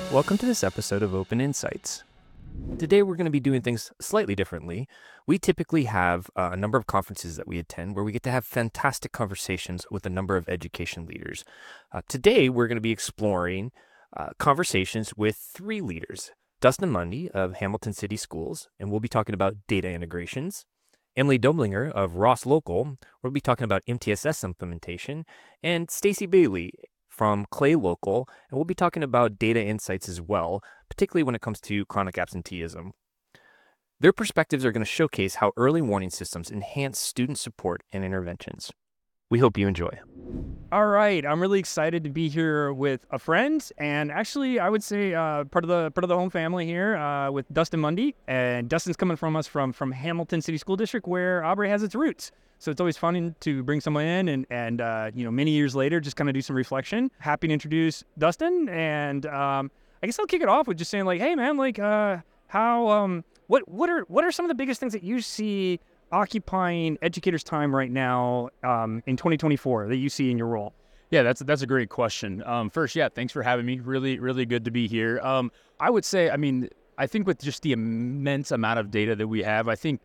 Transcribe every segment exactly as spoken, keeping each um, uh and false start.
Welcome to this episode of Open Insights. Today we're going to be doing things slightly differently. We typically have uh, a number of conferences that we attend where we get to have fantastic conversations with a number of education leaders. Uh, today we're going to be exploring uh, conversations with three leaders. Dustin Mundy of Hamilton City Schools, and we'll be talking about data integrations. Emily Doblinger of Ross Local, we'll be talking about M T S S implementation. And Stacy Bailey from Clay Local, and we'll be talking about data insights as well, particularly when it comes to chronic absenteeism. Their perspectives are going to showcase how early warning systems enhance student support and interventions. We hope you enjoy. All right, I'm really excited to be here with a friend, and actually, I would say uh, part of the part of the home family here uh, with Dustin Mundy. And Dustin's coming from us from from Hamilton City School District, where Aubrey has its roots. So it's always fun to bring someone in, and and uh, you know, many years later, just kind of do some reflection. Happy to introduce Dustin, and um, I guess I'll kick it off with just saying, like, hey man, like, uh, how um, what what are what are some of the biggest things that you see occupying educators' time right now um, in twenty twenty-four that you see in your role? Yeah, that's that's a great question. Um, first, yeah, thanks for having me. Really, really good to be here. Um, I would say, I mean, I think with just the immense amount of data that we have, I think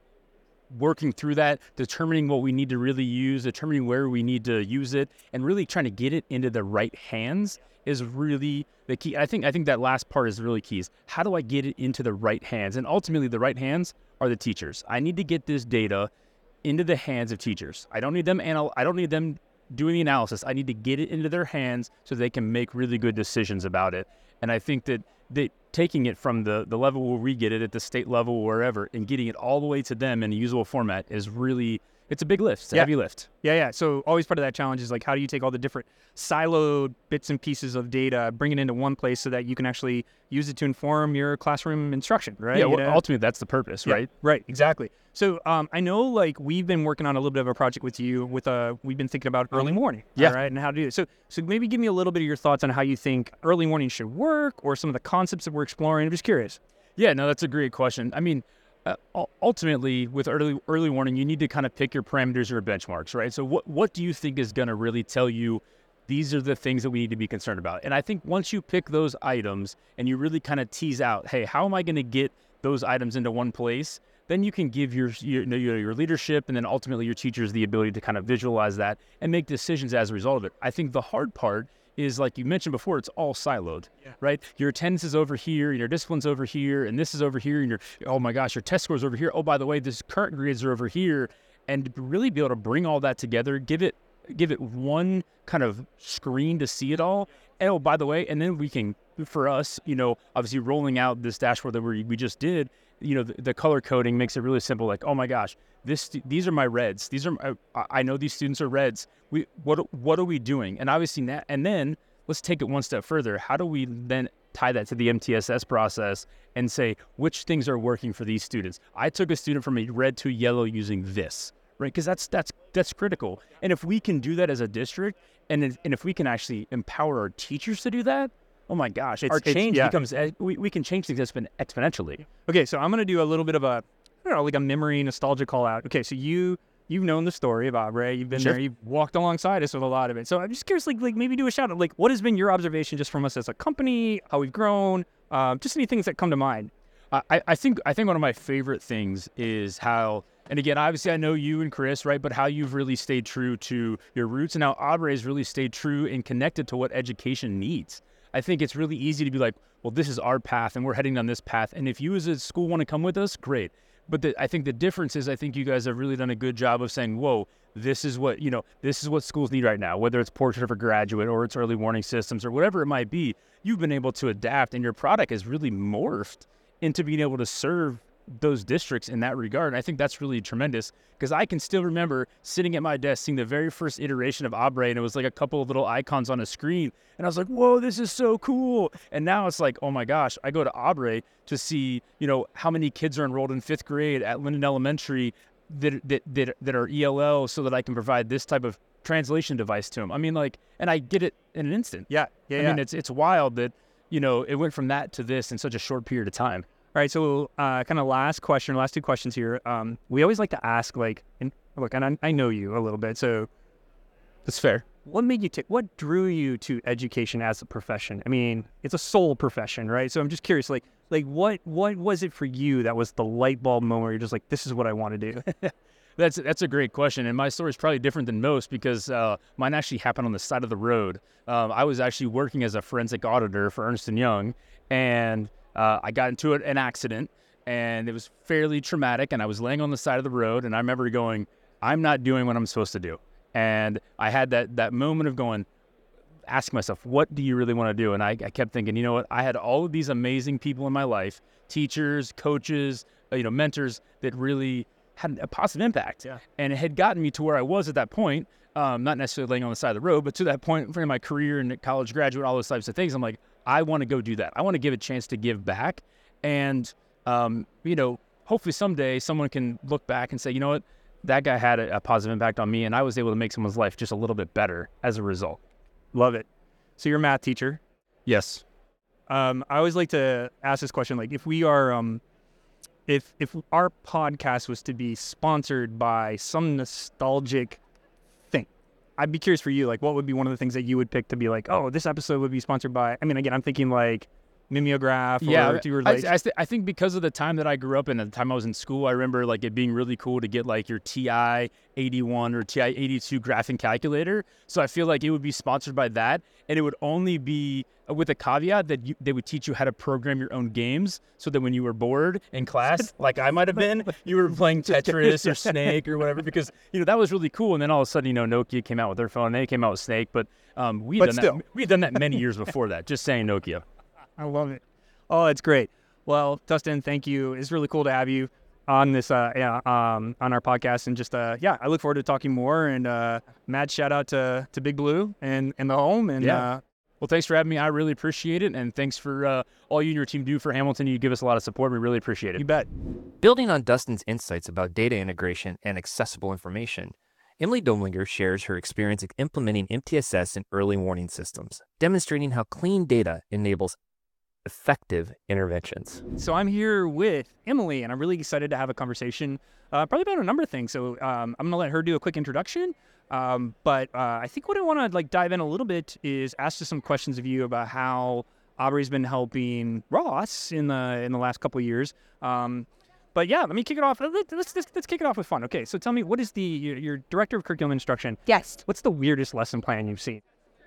working through that, determining what we need to really use, determining where we need to use it, and really trying to get it into the right hands is really the key. I think I think that last part is really key. Is how do I get it into the right hands? And ultimately, the right hands are the teachers. I need to get this data into the hands of teachers. I don't need them anal- I don't need them doing the analysis. I need to get it into their hands so they can make really good decisions about it. And I think that that taking it from the, the level where we get it at the state level or wherever and getting it all the way to them in a usable format is really, it's a big lift. It's a Yeah. heavy lift. Yeah, yeah. So always part of that challenge is like, how do you take all the different siloed bits and pieces of data, bring it into one place so that you can actually use it to inform your classroom instruction, right? Yeah, You well, know? ultimately that's the purpose, Yeah, right? right, exactly. So um, I know, like, we've been working on a little bit of a project with you. With a, we've been thinking about early morning, Yeah. all right, and how to do it. So, so maybe give me a little bit of your thoughts on how you think early morning should work, or some of the concepts that we're exploring. I'm just curious. Yeah, no, that's a great question. I mean, uh, ul- ultimately, with early early warning, you need to kind of pick your parameters or benchmarks, right? So what, what do you think is going to really tell you these are the things that we need to be concerned about? And I think once you pick those items and you really kind of tease out, hey, how am I going to get those items into one place? Then you can give your, your, you know, your your leadership and then ultimately your teachers the ability to kind of visualize that and make decisions as a result of it. I think the hard part is, like you mentioned before, it's all siloed, Yeah. right? Your attendance is over here, your discipline's over here, and this is over here, and your, oh my gosh, your test scores over here. Oh, by the way, this current grades are over here. And to really be able to bring all that together, give it give it one kind of screen to see it all. And oh, by the way, and then we can, for us, you know, obviously rolling out this dashboard that we we just did, you know, the, the color coding makes it really simple. Like, oh my gosh, this these are my reds. These are my, I I know these students are reds. We what what are we doing? And obviously that, and then let's take it one step further. How do we then tie that to the M T S S process and say which things are working for these students? I took a student from a red to yellow using this, right? Because that's that's that's critical. And if we can do that as a district, and if, and if we can actually empower our teachers to do that, oh my gosh, It's- our it's- change yeah. becomes eh, we, we can change things expon- exponentially. Okay, so I'm gonna do a little bit of a, I don't know, like a memory nostalgia call out. Okay, so you you've known the story of Aubrey. You've been Sure. there. You've walked alongside us with a lot of it. So I'm just curious, like like maybe do a shout out. Like, what has been your observation just from us as a company? How we've grown? Um, just any things that come to mind. I, I think I think one of my favorite things is how, and again, obviously I know you and Chris, right? But how you've really stayed true to your roots, and how Aubrey has really stayed true and connected to what education needs. I think it's really easy to be like, well, this is our path, and we're heading down this path. And if you as a school want to come with us, great. But the, I think the difference is I think you guys have really done a good job of saying, whoa, this is what, you know, this is what schools need right now, whether it's Portrait of a Graduate or it's early warning systems or whatever it might be. You've been able to adapt, and your product has really morphed into being able to serve those districts in that regard. And I think that's really tremendous, because I can still remember sitting at my desk seeing the very first iteration of Aubrey, and it was like a couple of little icons on a screen, and I was like, whoa, this is so cool. And now it's like, oh my gosh, I go to Aubrey to see, you know, how many kids are enrolled in fifth grade at Linden Elementary that that that, that are E L L, so that I can provide this type of translation device to them. I mean, like, and I get it in an instant. Yeah, yeah. I yeah. mean, it's it's wild that, you know, it went from that to this in such a short period of time. All right, so uh, kind of last question, last two questions here. Um, we always like to ask, like, and look, and I, I know you a little bit, so That's fair. what made you tick? What drew you to education as a profession? I mean, it's a soul profession, right? So I'm just curious, like, like what what was it for you that was the light bulb moment where you're just like, this is what I want to do? That's that's a great question, and my story is probably different than most because uh, mine actually happened on the side of the road. Um, I was actually working as a forensic auditor for Ernst and Young, and uh, I got into an accident, and it was fairly traumatic, and I was laying on the side of the road, and I remember going, I'm not doing what I'm supposed to do. And I had that that moment of going, asking myself, what do you really want to do? And I, I kept thinking, you know what? I had all of these amazing people in my life, teachers, coaches, uh, you know, mentors that really had a positive impact. Yeah. And it had gotten me to where I was at that point, um, not necessarily laying on the side of the road, but to that point in my career and college graduate, all those types of things. I'm like, I want to go do that. I want to give a chance to give back. And, um, you know, hopefully someday someone can look back and say, you know what, that guy had a, a positive impact on me, and I was able to make someone's life just a little bit better as a result. Love it. So you're a math teacher. Yes. Um, I always like to ask this question, like if we are, um, if if our podcast was to be sponsored by some nostalgic thing, I'd be curious for you, like what would be one of the things that you would pick to be like, oh, this episode would be sponsored by, I mean, again, I'm thinking like mimeograph or Yeah, you were I, like, I, th- I think because of the time that I grew up and the time I was in school, I remember like it being really cool to get like your T I eighty-one or T I eighty-two graphing calculator. So I feel like it would be sponsored by that, and it would only be with a caveat that you, they would teach you how to program your own games, so that when you were bored in class, like I might have been, you were playing Tetris or Snake or whatever, because you know that was really cool. And then all of a sudden, you know, Nokia came out with their phone, and they came out with Snake, but um, we But done still. that. We had done that many years before that. Just saying, Nokia. I love it. Oh, it's great. Well, Dustin, thank you. It's really cool to have you on this, uh, yeah, um, on our podcast. And just, uh, yeah, I look forward to talking more. And uh, mad shout out to, to Big Blue and, and the home. And Yeah. uh, Well, thanks for having me. I really appreciate it. And thanks for uh, all you and your team do for Hamilton. You give us a lot of support. We really appreciate you it. bet. Building on Dustin's insights about data integration and accessible information, Emily Domlinger shares her experience implementing M T S S in early warning systems, demonstrating how clean data enables effective interventions. So I'm here with Emily, and I'm really excited to have a conversation uh, probably about a number of things. So um, I'm going to let her do a quick introduction. Um, but uh, I think what I want to like dive in a little bit is ask you some questions of you about how Aubrey's been helping Ross in the in the last couple of years. Um, but yeah, let me kick it off. Let's, let's, let's kick it off with fun. Okay, so tell me, what is the, your, your director of curriculum instruction, Yes. what's the weirdest lesson plan you've seen?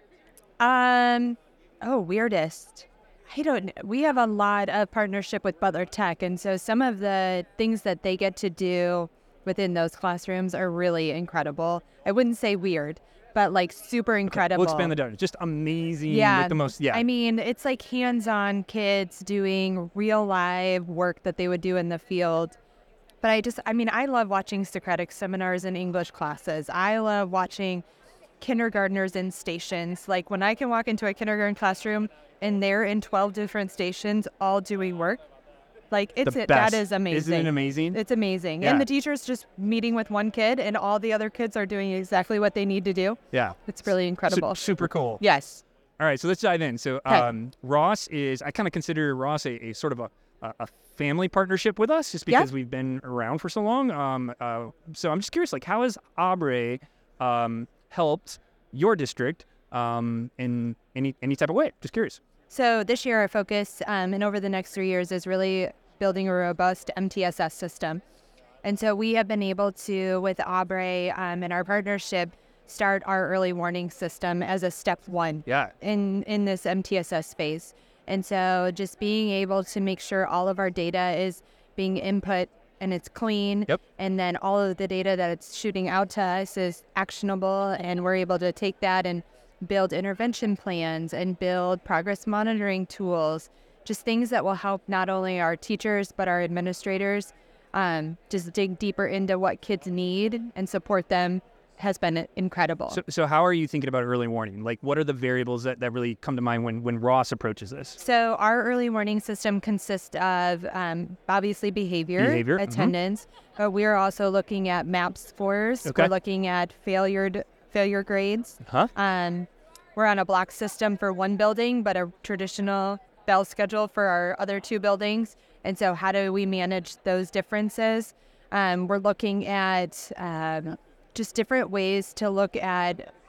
Um. Oh, weirdest. I don't know. We have a lot of partnership with Butler Tech, and so some of the things that they get to do within those classrooms are really incredible. I wouldn't say weird, but like super incredible. We'll expand the data. Just amazing. Yeah. Like the most, yeah. I mean, it's like hands-on kids doing real live work that they would do in the field. But I just, I mean, I love watching Socratic seminars and English classes. I love watching kindergartners in stations. Like when I can walk into a kindergarten classroom and they're in twelve different stations all doing work, like it's The it, best. that is amazing. Isn't it amazing? It's amazing. Yeah. And the teacher's just meeting with one kid and all the other kids are doing exactly what they need to do. yeah. It's really Su- incredible. super cool. Yes. All right, so let's dive in. So um, Ross is, I kind of consider Ross a, a sort of a, a, a family partnership with us just Yeah. because we've been around for so long. Um, uh, so I'm just curious, like how has Aubrey um, helped your district um, in any any type of way? Just curious. So this year our focus um, and over the next three years is really building a robust M T S S system. And so we have been able to, with Aubrey um, and our partnership, start our early warning system as a step one Yeah. in, in this M T S S space. And so just being able to make sure all of our data is being input and it's clean. Yep. And then all of the data that it's shooting out to us is actionable, and we're able to take that and build intervention plans and build progress monitoring tools, just things that will help not only our teachers but our administrators um, just dig deeper into what kids need and support them has been incredible. So, so how are you thinking about early warning? Like what are the variables that, that really come to mind when, when Ross approaches this? So our early warning system consists of um, obviously behavior, Behavior, mhm. attendance, but we're also looking at MAP scores. Okay. We're looking at failure failure grades. Huh? Um, we're on a block system for one building, but a traditional bell schedule for our other two buildings. And so how do we manage those differences? Um, we're looking at um, just different ways to look at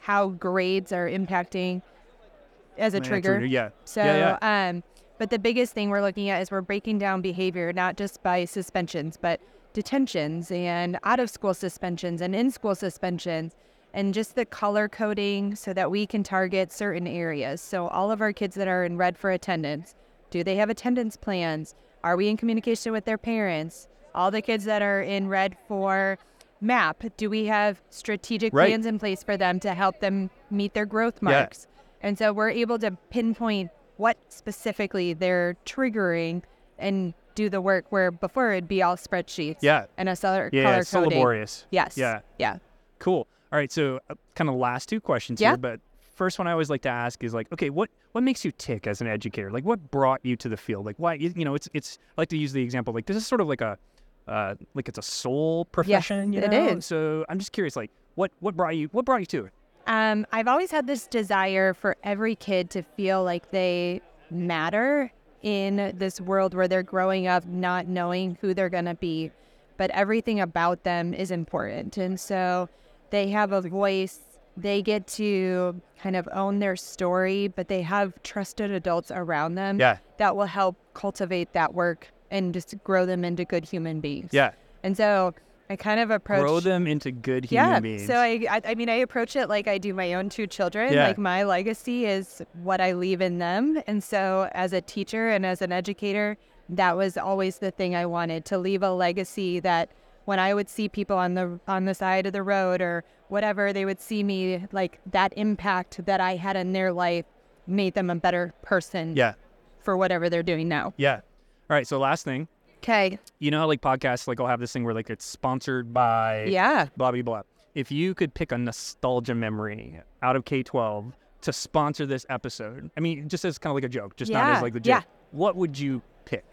how grades are impacting as a Yeah, trigger. Yeah. So, yeah, yeah. um, but the biggest thing we're looking at is we're breaking down behavior, not just by suspensions, but detentions and out of school suspensions and in school suspensions, and just the color coding so that we can target certain areas. So all of our kids that are in red for attendance, do they have attendance plans? Are we in communication with their parents? All the kids that are in red for MAP, do we have strategic Right. plans in place for them to help them meet their growth Yeah. marks? And so we're able to pinpoint what specifically they're triggering and do the work, where before it'd be all spreadsheets Yeah. and a color, Yeah, color it's so coding. laborious. Yes. Yeah. Yeah. Cool. All right, so uh, kind of last two questions Yeah. here, but first one I always like to ask is like, okay, what what makes you tick as an educator? Like, what brought you to the field? Like, why? You you know, it's it's. I like to use the example like this is sort of like a, uh, like it's a soul profession. you it know? is. So I'm just curious, like, what what brought you what brought you to it? Um, I've always had this desire for every kid to feel like they matter in this world where they're growing up not knowing who they're going to be, but everything about them is important. And so they have a voice, they get to kind of own their story, but they have trusted adults around them Yeah. that will help cultivate that work and just grow them into good human beings. Yeah. And so I kind of approach Grow them into good human yeah. beings. So I, I, I mean, I approach it like I do my own two children. Yeah. Like my legacy is what I leave in them. And so as a teacher and as an educator, that was always the thing I wanted, to leave a legacy that when I would see people on the on the side of the road or whatever, they would see me, like that impact that I had in their life made them a better person yeah. for whatever they're doing now. Yeah. All right. So last thing, Okay. you know how like podcasts, like I'll have this thing where like it's sponsored by Yeah. blah, blah, blah. If you could pick a nostalgia memory out of K twelve to sponsor this episode, I mean, just as kind of like a joke, just not Yeah, as like legit, yeah. what would you pick?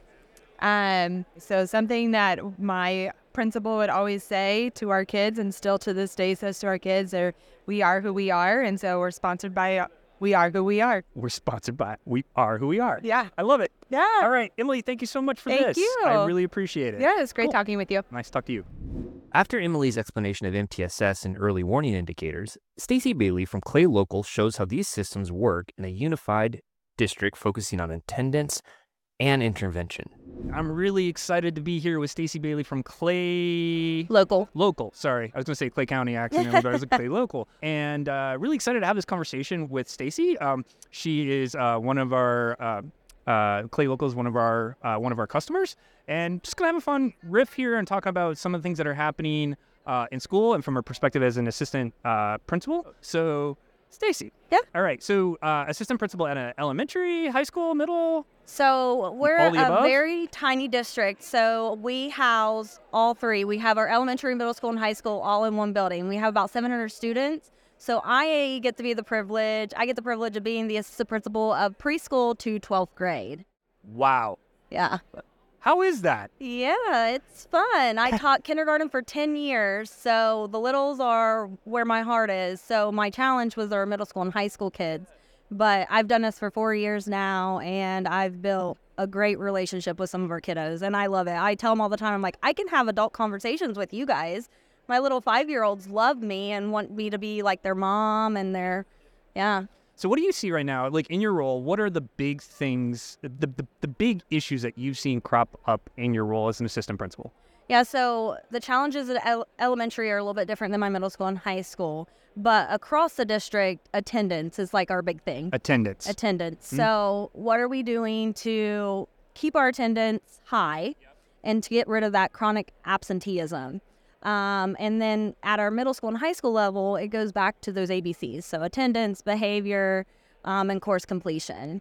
Um, so something that my principal would always say to our kids, and still to this day says to our kids, are we are who we are. And so we're sponsored by uh, We Are Who We Are. We're sponsored by We Are Who We Are. Yeah. I love it. Yeah. All right, Emily, thank you so much for Thank this. you. I really appreciate it. Yeah, it's great Cool. talking with you. Nice to talk to you. After Emily's explanation of M T S S and early warning indicators, Stacy Bailey from Clay Local shows how these systems work in a unified district focusing on attendance and intervention. I'm really excited to be here with Stacy Bailey from Clay Local. Local. Sorry, I was going to say Clay County accidentally, but I was like Clay Local. And uh, really excited to have this conversation with Stacy. Um, she is uh, one of our uh, uh, Clay Local is one of our uh, one of our customers, and just gonna have a fun riff here and talk about some of the things that are happening uh, in school and from her perspective as an assistant uh, principal. So, Stacy. Yeah. All right. So, uh, assistant principal at an elementary, high school, middle. So we're All the a above? very tiny district. So we house all three. We have our elementary, middle school, and high school all in one building. We have about seven hundred students. So I get to be the privilege. I get the privilege of being the assistant principal of preschool to twelfth grade. Wow. Yeah. How is that? Yeah, it's fun. I taught kindergarten for ten years. So the littles are where my heart is. So my challenge was our middle school and high school kids. But I've done this for four years now, and I've built a great relationship with some of our kiddos, and I love it. I tell them all the time, I'm like, I can have adult conversations with you guys. My little five-year-olds love me and want me to be like their mom and their, yeah. So what do you see right now, like in your role, what are the big things, the, the, the big issues that you've seen crop up in your role as an assistant principal? Yeah, so the challenges at el- elementary are a little bit different than my middle school and high school, but across the district, attendance is like our big thing. Attendance. Attendance. So what are we doing to keep our attendance high and to get rid of that chronic absenteeism? Um, and then at our middle school and high school level, it goes back to those A B Cs. So attendance, behavior, um, and course completion.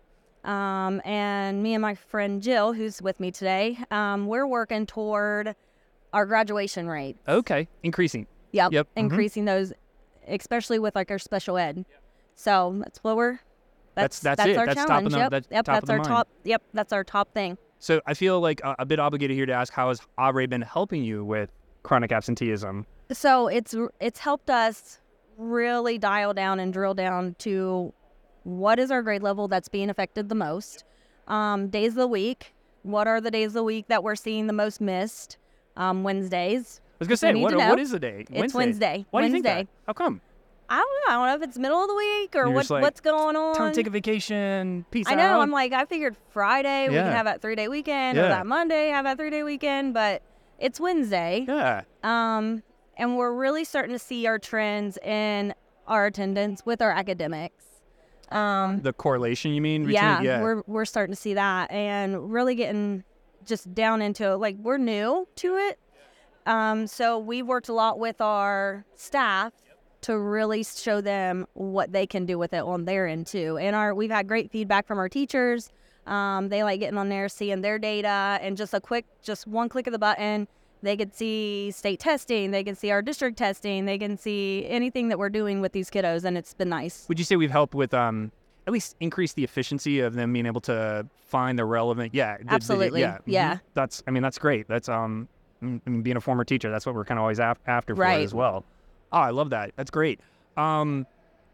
Um, and me and my friend Jill, who's with me today, um, we're working toward our graduation rate. Okay. Increasing. Yep. Yep. Mhm. Increasing those, especially with like our special ed. So that's what we're. That's- That's that's it. our That's top challenge. of the- yep. that's yep. top of that's the our mind. top. Yep. That's our top thing. So I feel like a, a bit obligated here to ask, how has Aubrey been helping you with chronic absenteeism? So it's it's helped us really dial down and drill down to what is our grade level that's being affected the most. Um, days of the week. What are the days of the week that we're seeing the most missed? Um, Wednesdays. I was going to I say, need what, to know. what is the day? It's Wednesday. Why do you think Wednesday. that? How come? I don't know. I don't know if it's middle of the week or You're what, just like, what's going on. Time to take a vacation. Peace I out. know. I'm like, I figured Friday we Yeah. can have that three day weekend, or Yeah. that Monday have that three day weekend, but it's Wednesday. Yeah. Um, and we're really starting to see our trends in our attendance with our academics. Um, The correlation, you mean? Between, yeah, yeah. we're we're starting to see that, and really getting just down into it. Like, we're new to it, um, so we worked a lot with our staff to really show them what they can do with it on their end too. And our we've had great feedback from our teachers. Um, they like getting on there, seeing their data, and just a quick, just one click of the button, they could see state testing, they can see our district testing, they can see anything that we're doing with these kiddos, and it's been nice. Would you say we've helped with um at least increase the efficiency of them being able to find the relevant? Yeah, the- the- Absolutely. yeah, mhm. Yeah. That's. I mean, that's great. That's um, I mean, being a former teacher, that's what we're kind of always af- after for Right. as well. Oh, I love that. That's great. Um,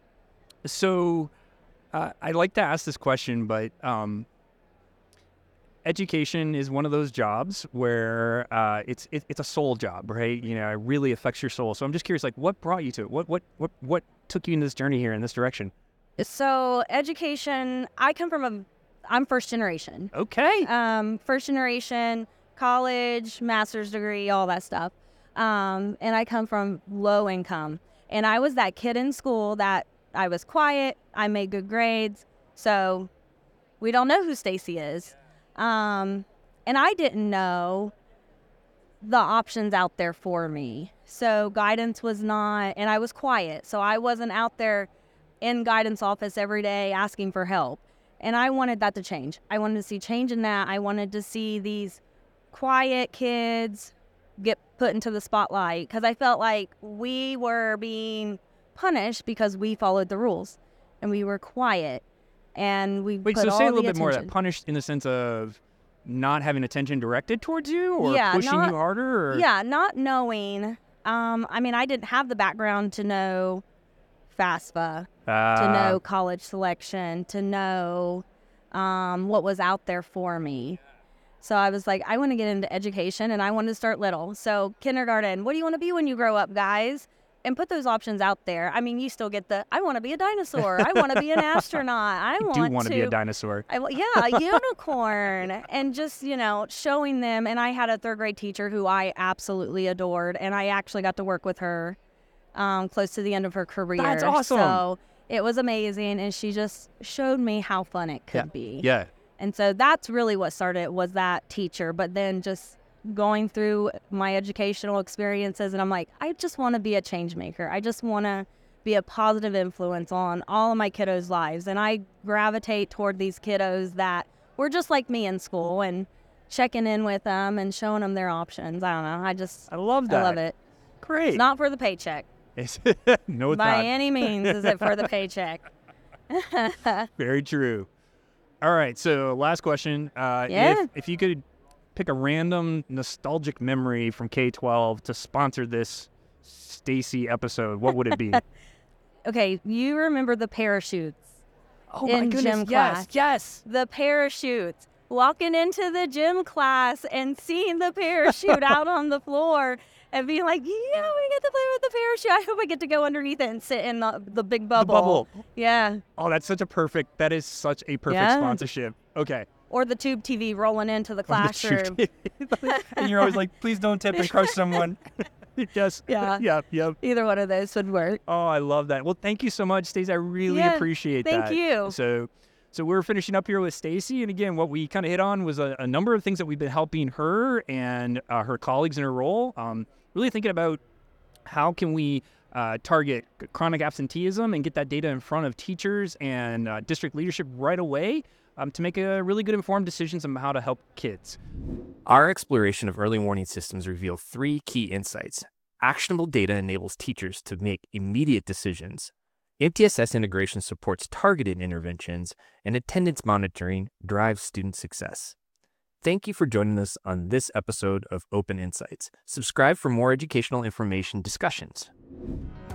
so uh, I like to ask this question, but um. Education is one of those jobs where uh, it's it, it's a soul job, right? You know, it really affects your soul. So I'm just curious, like, what brought you to it? What what what what took you in this journey here in this direction? So education, I come from a, I'm first generation. Okay. Um, first generation, college, master's degree, all that stuff. Um, and I come from low income. And I was that kid in school that I was quiet, I made good grades. So we don't know who Stacy is. Um, and I didn't know the options out there for me. So guidance was not, and I was quiet. So I wasn't out there in guidance office every day asking for help. And I wanted that to change. I wanted to see change in that. I wanted to see these quiet kids get put into the spotlight, because I felt like we were being punished because we followed the rules and we were quiet. And we Wait, put so all say a the little bit more of that. attention. Punished in the sense of not having attention directed towards you, or Yeah, pushing not- you harder? Or? Yeah, not knowing. Um, I mean, I didn't have the background to know FAFSA, to Ah, know college selection, to know um, what was out there for me. So I was like, I want to get into education, and I wanted to start little. So kindergarten, what do you want to be when you grow up, guys? And put those options out there. I mean, you still get the, I want to be a dinosaur. I want to be an astronaut. I I want do to. want to be a dinosaur. I, wa- yeah, a unicorn. And just, you know, showing them. And I had a third grade teacher who I absolutely adored. And I actually got to work with her um, close to the end of her career. That's awesome. So it was amazing. And she just showed me how fun it could Yeah. be. Yeah. And so that's really what started it, was that teacher. But then just going through my educational experiences, and I'm like, I just want to be a change maker. I just want to be a positive influence on all of my kiddos' lives. And I gravitate toward these kiddos that were just like me in school, and checking in with them and showing them their options. I don't know. I just, I love that. I love it. Great. It's not for the paycheck. It's- no, it's By not. any means is it for the paycheck. Very true. All right. So last question. Uh, Yeah. If, if you could pick a random nostalgic memory from K twelve to sponsor this Stacy episode, what would it be? Okay, you remember the parachutes. Oh in gym class. yes. The parachutes. Walking into the gym class and seeing the parachute out on the floor and being like, yeah, we get to play with the parachute. I hope I get to go underneath it and sit in the, the big bubble. bubble. Yeah. Oh, that's such a perfect. That is such a perfect Yeah. sponsorship. Okay. Or the tube T V rolling into the classroom. And you're always like, please don't tip and crush someone. Yes. Yeah. Yep. Yep. Either one of those would work. Oh, I love that. Well, thank you so much, Stacey. I really Yeah, appreciate thank that. you. So, so we're finishing up here with Stacey, and again, what we kind of hit on was a, a number of things that we've been helping her and uh, her colleagues in her role. Um, really thinking about how can we uh, target chronic absenteeism and get that data in front of teachers and uh, district leadership right away um, to make a really good informed decisions on how to help kids. Our exploration of early warning systems revealed three key insights. Actionable data enables teachers to make immediate decisions. M T S S integration supports targeted interventions, and attendance monitoring drives student success. Thank you for joining us on this episode of Open Insights. Subscribe for more educational information discussions.